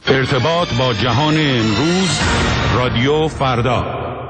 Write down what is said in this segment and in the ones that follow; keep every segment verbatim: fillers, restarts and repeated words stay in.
ارتباط با جهان امروز، رادیو فردا.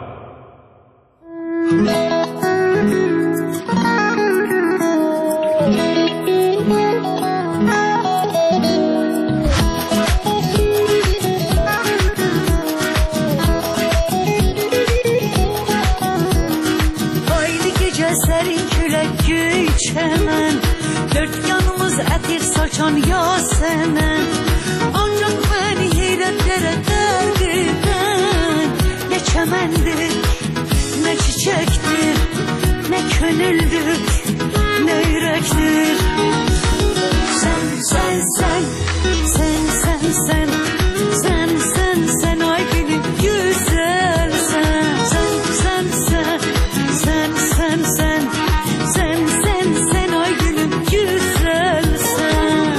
Haydi gece serin külək göy çəmən, dörd yanımız ətir saçan yasemen. Ancaq məni heyrətlərə dərd edən nə çəməndir, nə çiçəkdir, nə könüldür, nə ürəkdir. Sən, sən, sən, sən, sən, sən, sən, sən, sən, ay gülüm güzel sən. Sən, sən, sən, sən, sən, sən, sən, sən, sən, ay gülüm güzel sən.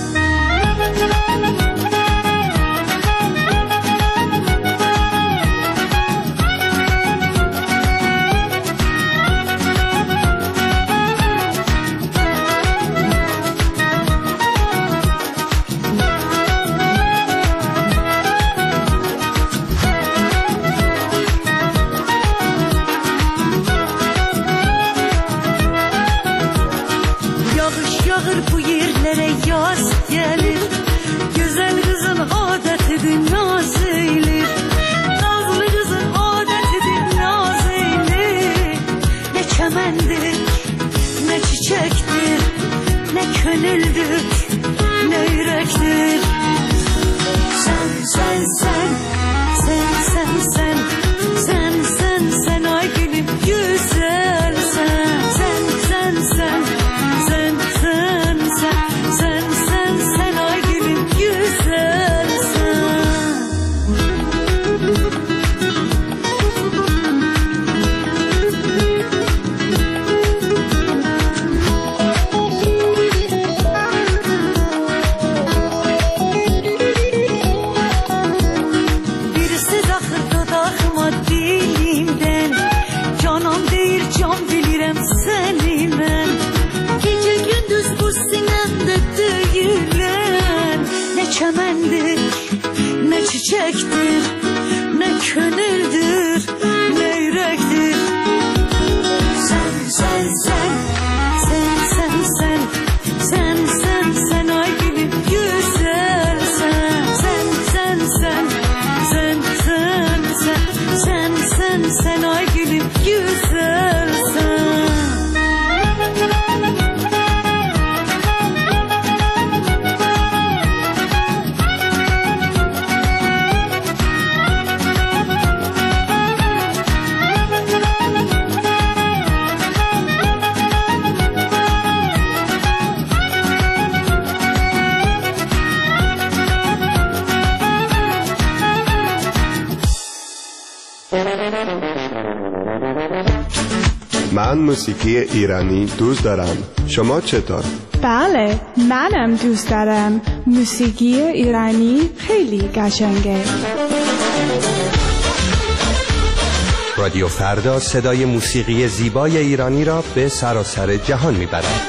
Yağır bu yerlere yaz gelir, güzel kızın adetidir naz eylir. Nazlı kızın adetidir naz eylir. Ne çemendir, ne çiçektir, ne könüldür, ne yürektir. Sen, sen, sen, sen, sen, sen, sen, sen, sen, ay gülüm güzel sen. Sen, sen, sen, sen, sen, sen, sen, sen, ay gülüm güzel sen. Birisi daxır dodağıma dilimdən, canım deyir can bilirəm səni mən. Gece gündüz bu sinemde döyülen ne çemendir, ne çiçektir, ne könüldür, ne yürektir. Sen, sen, sen, sen, sen, sen, sen, sen, sen, ay gülüm güzel sen. Sen, sen, sen, sen, sen, sen, sen, sen, sen, ay gülüm güzel sen. من موسیقی ایرانی دوست دارم. شما چطور؟ بله، منم دوست دارم. موسیقی ایرانی خیلی قشنگه. رادیو فردا صدای موسیقی زیبای ایرانی را به سراسر جهان میبرد.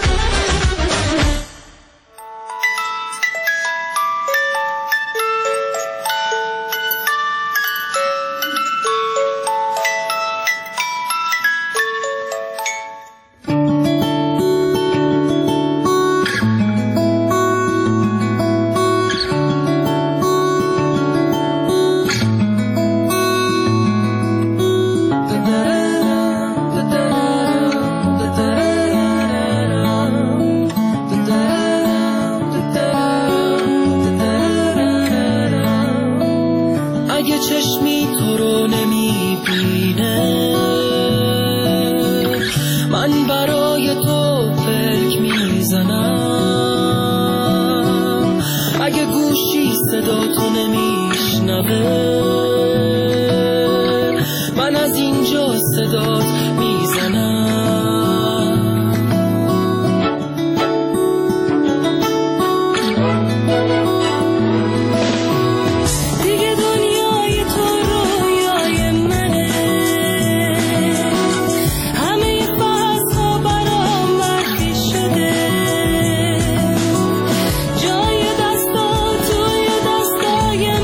جای دستا توی دستای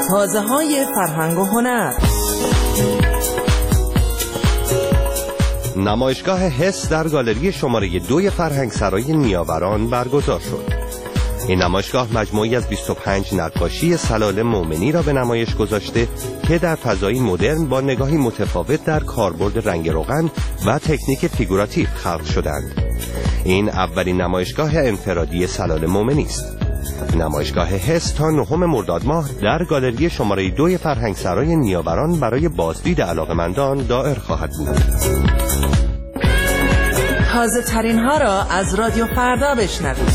تازه های فرهنگ و هنر. نمایشگاه حس در گالری شماره دوی فرهنگسرای نیاوران برگزار شد. این نمایشگاه مجموعی از بیست و پنج نقاشی سلال مومنی را به نمایش گذاشته که در فضایی مدرن با نگاهی متفاوت در کاربرد رنگ روغن و تکنیک فیگوراتیو خلق شدند. این اولین نمایشگاه انفرادی سلال مومنی است. نمایشگاه حس تا نهم مرداد ماه در گالری شماره دوی فرهنگسرای نیاوران برای بازدید علاقه‌مندان دایر خواهد بود. تازه ترین ها را از رادیو فردا بشنوید.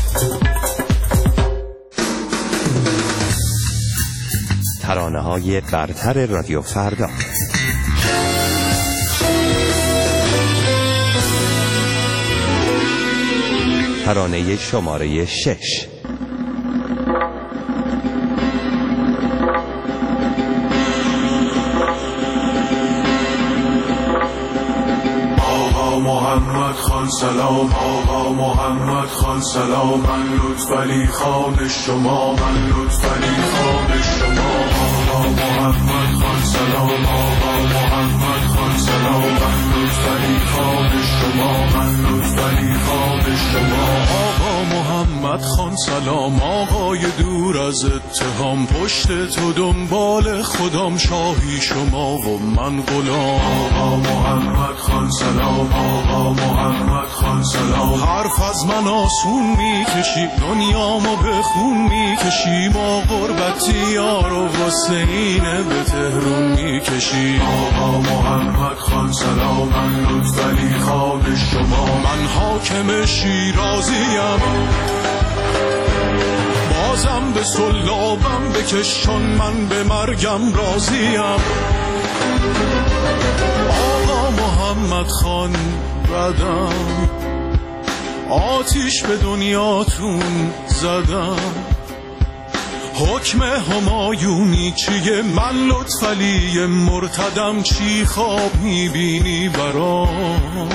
ترانه های برتر رادیو فردا. ترانه شماره شش. محمد خان سلام، آقا محمد خان سلام، من لطفعلی خان شما، من لطفعلی خان شما. آقا محمد خان سلام، آقا محمد خان سلام، من لطفعلی خان شما، من لطفعلی خان شما. آقا محمد خان سلام، آقای دور از اتهام، پشت تو دنبال خودم، شاهی شما و من غلام. آقا محمد خان سلام، آقا محمد خان سلام، حرف از من آسون میکشی، دنیامو به خون میکشی، با غربتی یار و حسینه به تهرون میکشی. آقا محمد خان سلام، من لطفعلی خان شما، من حاکم شیرازیم، بازم به سلابم بکش، چون من به مرگم راضیم. آقا محمد خان بدم، آتیش به دنیاتون زدم، حکم همایونی چیه؟ من لطفعلی مرتدم، چی خواب میبینی برام؟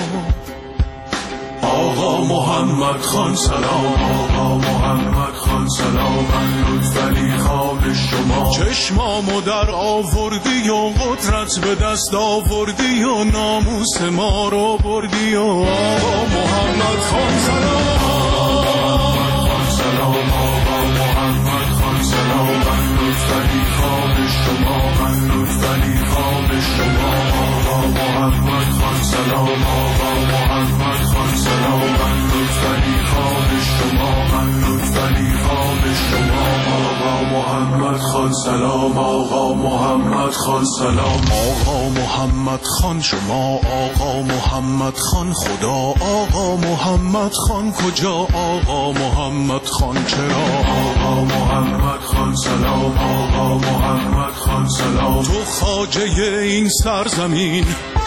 آقا محمد خان سلام، آقا محمد خان سلام، من لطفعلی خان شما، چشمامو در آوردی و قدرت به دست آوردی و ناموس ما رو بردی. و آقا محمد خان سلام، آقا محمد خان سلام، آقا محمد خان سلام، من لطفعلی خان شما، من لطفعلی خان شما. آقا محمد خان سلام، آقا محمد خان سلام، من لطفعلی خان شما، من لطفعلی خان شما. آقا محمد خان سلام، آقا محمد خان سلام، آقا محمد خان شما، آقا محمد خان خدا، آقا محمد خان کجا، آقا محمد خان چرا؟ آقا محمد خان سلام، آقا محمد خان سلام، تو خواجه این سرزمین،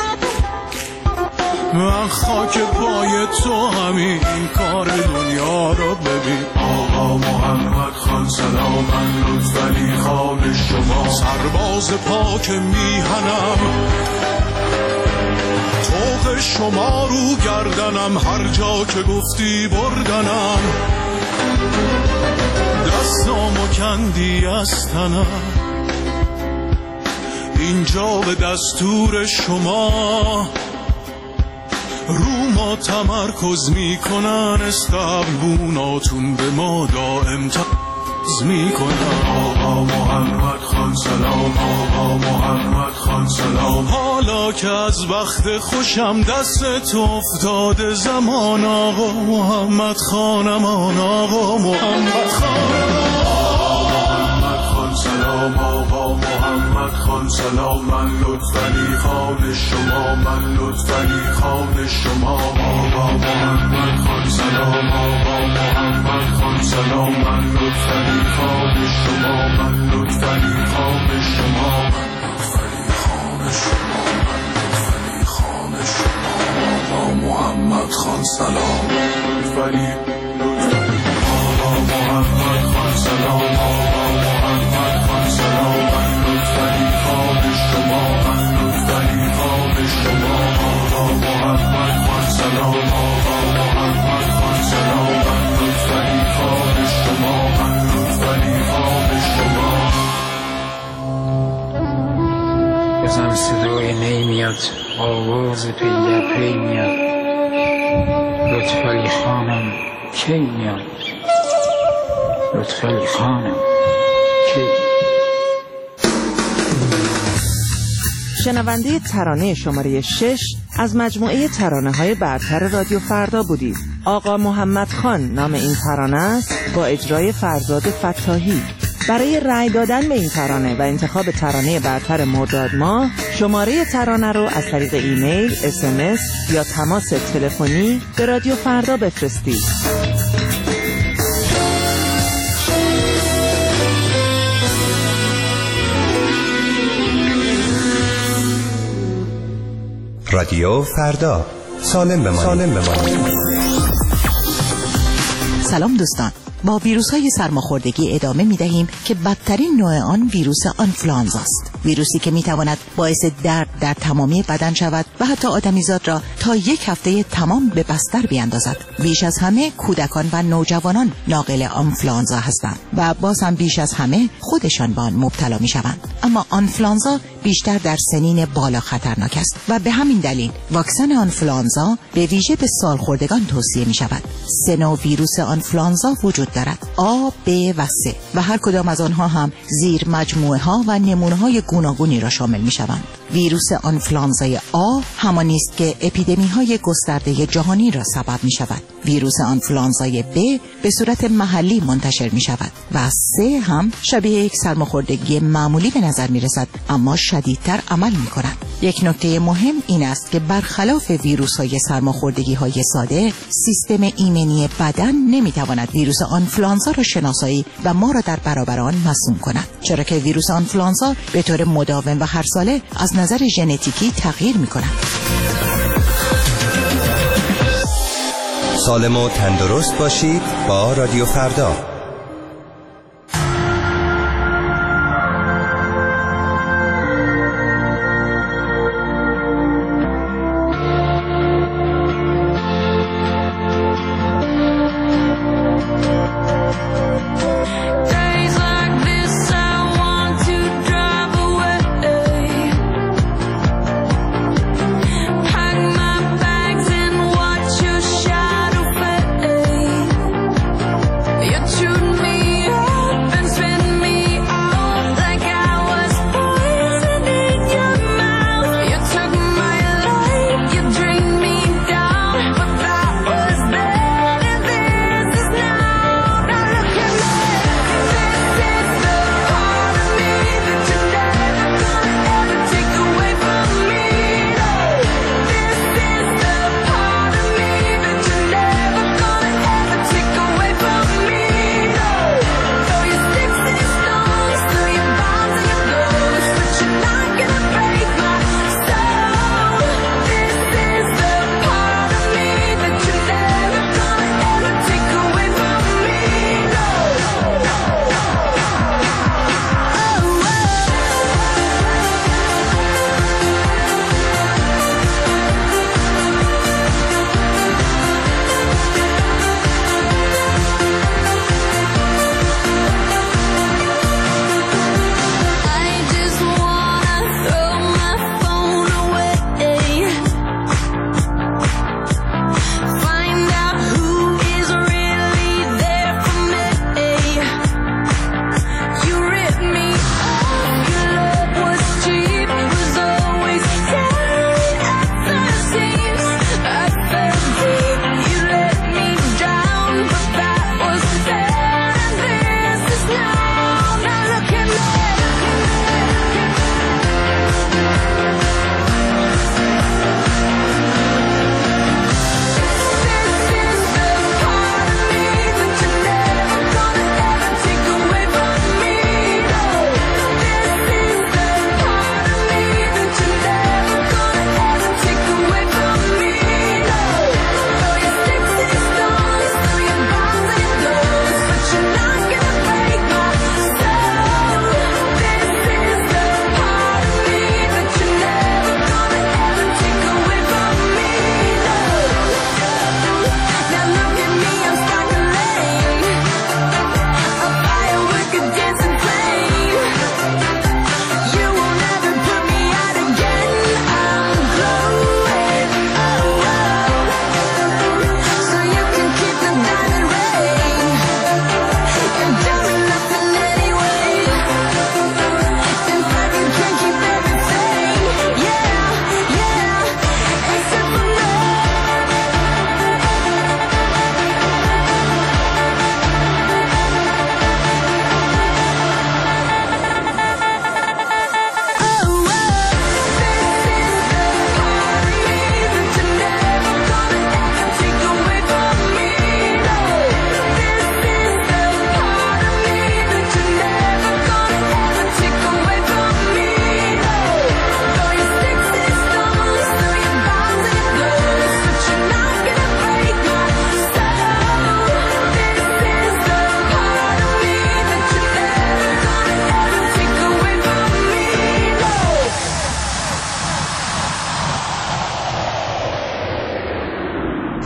من خاک پای تو همین، کار دنیا رو ببین. آقا محمد خان سلام، من لطفعلی خان شما، سرباز پاک میهنم، طوق شما رو گردنم، هر جا که گفتی بردنم، دستامو کندی از تنم، اینجا به دستور شما رو ما تمرکز میکنن، استقبوناتون به ما دائم تمرکز میکنن. آقا محمد خان سلام، آقا محمد خان سلام، حالا که از وقت خوشم دست تو افتاده زمان، آقا محمد خانمان، آقا محمد خانمان. سلام، آقا محمد خان سلام، من لطفعلی خان شما، من لطفعلی خان شما. آقا محمد خان سلام، آقا محمد خان سلام، من لطفعلی خان شما، من لطفعلی خان شما، من لطفعلی خان شما، من لطفعلی خان شما. آقا محمد خان سلام، لطفعلی لطفعلی، آقا محمد خان سلام، آقا محمد خان سلام، من لطفعلی خان شما، من لطفعلی خان شما. آقا محمد خان سلام، آقا محمد خان سلام، من لطفعلی خان شما، من لطفعلی خان شما. میاد، آواز پی در پی میاد، لطفالی خانم کی میاد، لطفالی خانم کی. شنونده ترانه شماره شش از مجموعه ترانه‌های برتر رادیو فردا بودید. آقا محمد خان نام این ترانه است با اجرای فرزاد فتاحی. برای رأی دادن به این ترانه و انتخاب ترانه برتر مرداد ماه شماره ترانه رو از طریق ایمیل، اس ام اس یا تماس تلفنی به رادیو فردا بفرستید. رادیو فردا، سالم بمانید. سالم بمانید. سلام دوستان، با ویروس های سرماخوردگی ادامه می دهیم که بدترین نوع آن ویروس آنفلوانزا است. ویروسی که می تواند باعث درد در تمامی بدن شود و حتی آدمیزاد را تا یک هفته تمام به بستر بیاندازد. بیش از همه کودکان و نوجوانان ناقل آنفلوانزا هستند و باز هم بیش از همه خودشان به آن مبتلا می شوند. اما آنفلوانزا بیشتر در سنین بالا خطرناک است و به همین دلیل واکسن آنفلوانزا به ویژه به سالخوردگان توصیه می شود. سه نوع ویروس آنفلوانزا وجود دارد: آ، ب و س و هر کدام از آنها هم زیر مجموعه ها و نمونه های گوناگونی را شامل می شوند. ویروس آنفلوانزای آ همانی است که اپیدمی های گسترده جهانی را سبب می شود. ویروس آنفلوانزای ب به صورت محلی منتشر می شود و س هم شبیه یک سرماخوردگی معمولی به نظر می رسد اما شدیدتر عمل می کند. یک نکته مهم این است که برخلاف ویروس های سرماخوردگی های ساده، سیستم ایمنی بدن نمی تواند ویروس آنفلوانزا را شناسایی و ما را در برابر آن مسموم کند، چرا که ویروس آنفلوانزا به طور مداوم و هر ساله از نظر ژنتیکی تغییر می کند. سالم و تندرست باشید با رادیو فردا. You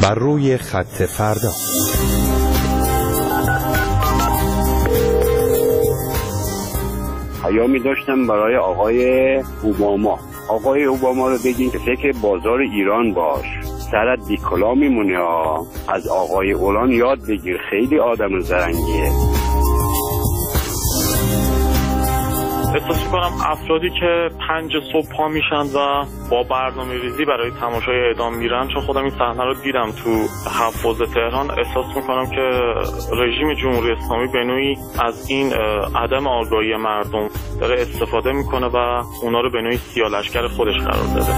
بر روی خط فردا. پیامی داشتم برای آقای اوباما. آقای اوباما رو بگین که فکر بازار ایران باش، سرت بی کلا میمونه ها. از آقای اولان یاد بگیر، خیلی آدم زرنگیه. احساس میکنم افرادی که پنج صبح پا میشن و با برنامه ریزی برای تماشای اعدام میرن، چون خودم این صحنه رو دیدم تو حفاظ تهران، احساس میکنم که رژیم جمهوری اسلامی به نوعی از این عدم آگاهی مردم داره استفاده میکنه و اونا رو به نوعی سیاه‌لشکر خودش قرار داده.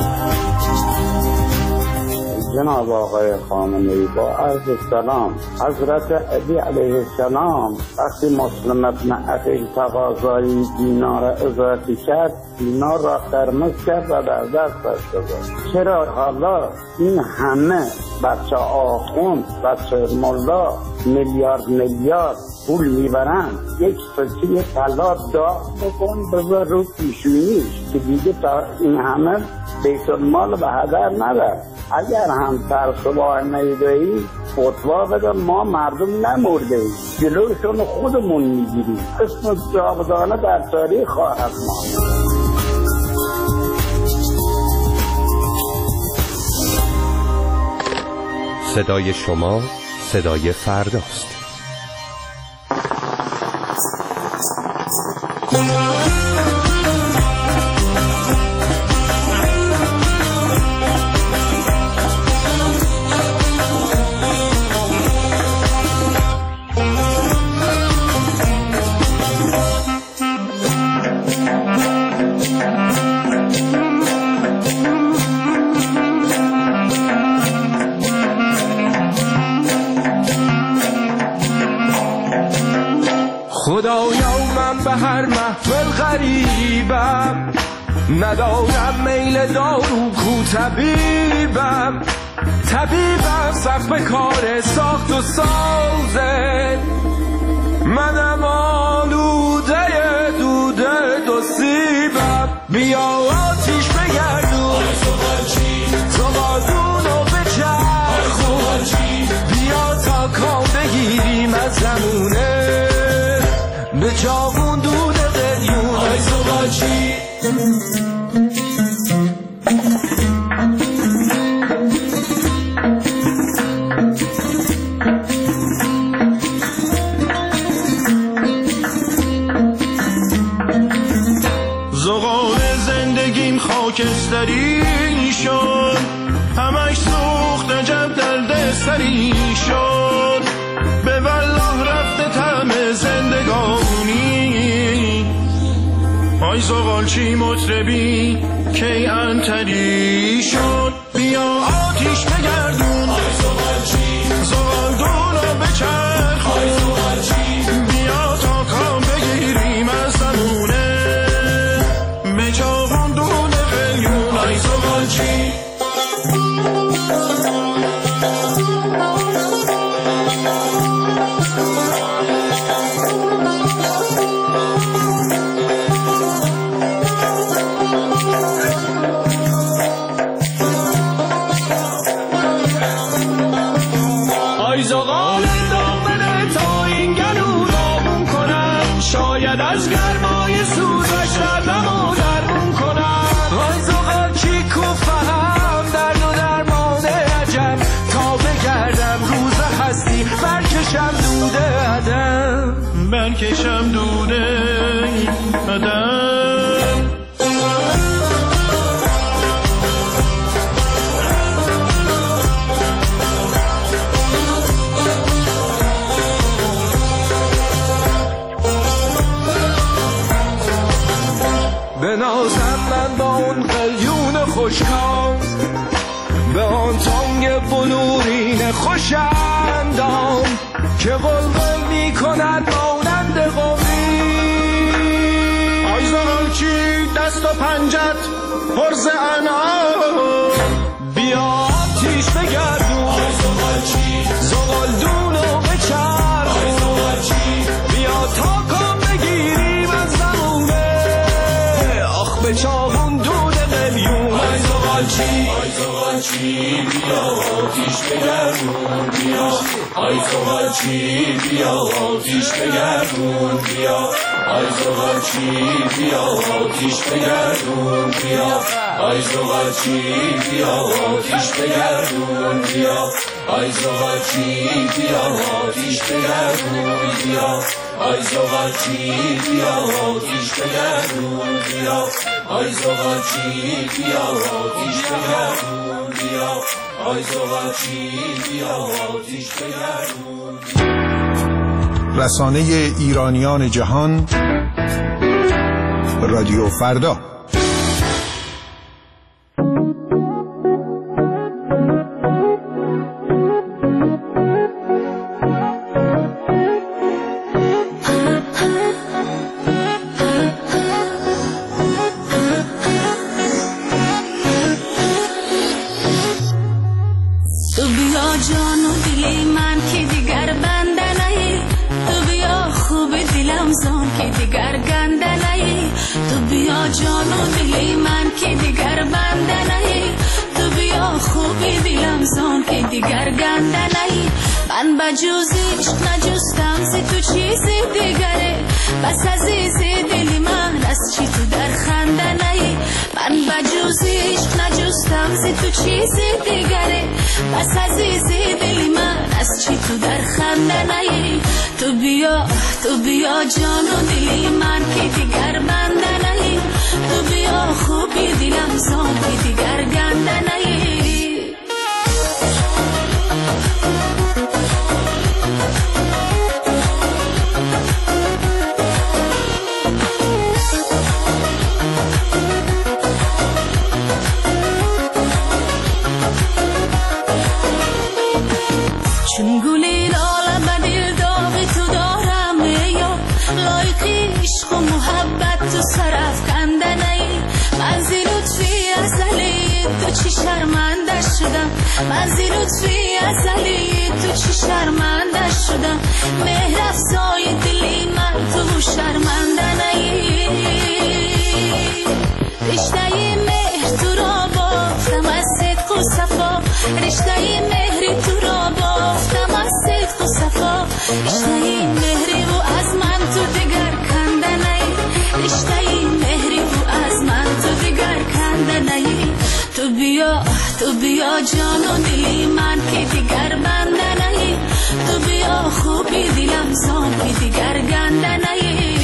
جناب آقای خامنه‌ای، با عرض سلام، حضرت علی علیه السلام وقتی مسلم ابن عقیل تقاضای دینار اضافی کرد، دینار را قرمز کرد و در دستش گذاشت. چرا حالا این همه بچه آخوند، بچه ملا میلیارد میلیارد پول میبرن، یک فصیل طلا داغ بکن بذار رو پیشونیش که دیگه تا این همه بیت المال به هدر نبر. اگر هم ترسواه نیدهی فتوا بده، ما مردم نمرده ایم، جلوشون خودمون میگیریم، اسم جاودانه در تاریخ خواهد ماند. صدای شما صدای فرداست. خدایا من به هر محفل غریبم، ندارم میل دارو کو طبیبم، طبیبم سخت به کار ساخت و سازه، منم آلوده دوده دو سیبم. بیا آتیش بگردون زغالدونو بچرخون، بیا تا کام بگیریم از زمونه به جاون دود قلیون. آی زغالچی زغال زندگیم خاکستری شد، همش سوخت عجب دلده سری شد، به والله رفته طعم زندگانی. آی زغالچی مطربی کی انتری شد، بیا آتیش بگردون زغالدونو بچرخون، آی زغالچی بیا تا کام بگیریم از زمونه به جاون دود قلیون. آی زغالچی آی زغال دامنه تا این گلو دامون کنم، شاید از گرمای سوزش دردمو درمون کنم. آی زغال چی کو فهم درد و درمان عجب، تا بگردم روز هستی برکشم دوده عدم، برکشم دوده عدم. بنازم من با اون قلیون خوشکام، به آن تانگ بلورین خوشندام که قلقل می کند مانند قومی. آی زغالچی دست و پنجت پرز انعام، بیا آتیش بگردون زغالدونو بچرخون، بیا تا کام بگیریم از زمونه به چاون دود قلیون. آی زغالچی چی بیا آتیش بگردون بیا ای زغال چی بیا آتیش بگردون بیا ای زغال چی بیا آتیش بگردون بیا ای زغال چی بیا آتیش بگردون بیا ای زغال چی بیا آتیش بگردون بیا ای زغال چی بیا آتیش بگردون بیا ای زغال چی بیا آتیش بگردون بیا ای زغال چی بیا آتیش بگردون. رسانه ایرانیان جهان رادیو فردا. جوزیش نجستم زی تو چیزی دیگره بس عزیزی دلی من از چی تو در خنده نهی من بجوزیش نجستم زی تو چیزی دیگره بس عزیزی دلی من از چی تو در خنده نهی تو بیا تو بیا جان و دلی من که دیگر بنده نهی تو بیا خوبی دلم زان که دیگر گنده نهی چون گلی لاله به دل داغی تو دارم یا لایقی عشق و محبت تو سرف کنده نی من زی لطفی ازلی تو چی شرمنده شدم من زی لطفی ازلی تو چی شرمنده شدم مهر افزای دلی من تو شرمنده نی رشته مهر تو را بافتم از صدق و صفا رشته مهری تو را بافتم از صدق و صفا رشته مهری و از من تو دیگر کنده نی رشته مهری و از من تو دیگر کنده نی تو بیا تو بیا جان و دلی من که دیگر بنده نی تو بیا خوبی دلم زان که دیگر گنده نی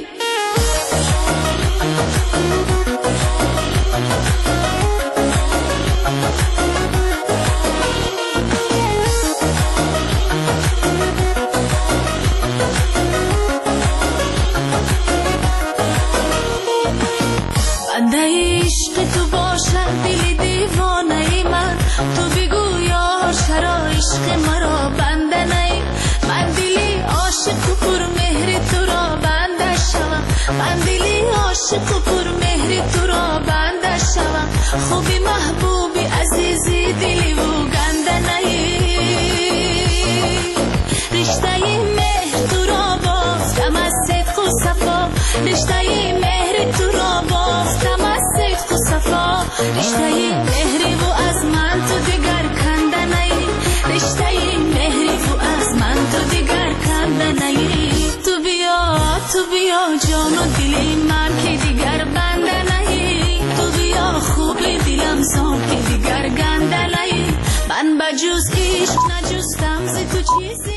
بنده عشق تو باشد دلی دیوانه ای من تو بگو یار چرا عشق مرا بنده نی من دلی عاشق و پر مهر تو را بنده شوم من دلی عاشق و پر مهر تو را بنده شوم خوبی محبوبی عزیزی دلی و گنده نی رشته مهر تو را بافتم از صدق و صفا رشته مهر تو را بافتم از صدق و صفا رشته مهری و از من تو دیگر کنده نی رشته مهری و از من تو دیگر کنده نی تو بیا تو بیا جان و دلی من که دیگر بنده نی تو بیا خوبی دلم زان که دیگر گنده نی من بجوز عشق نجستم زی تو چیزی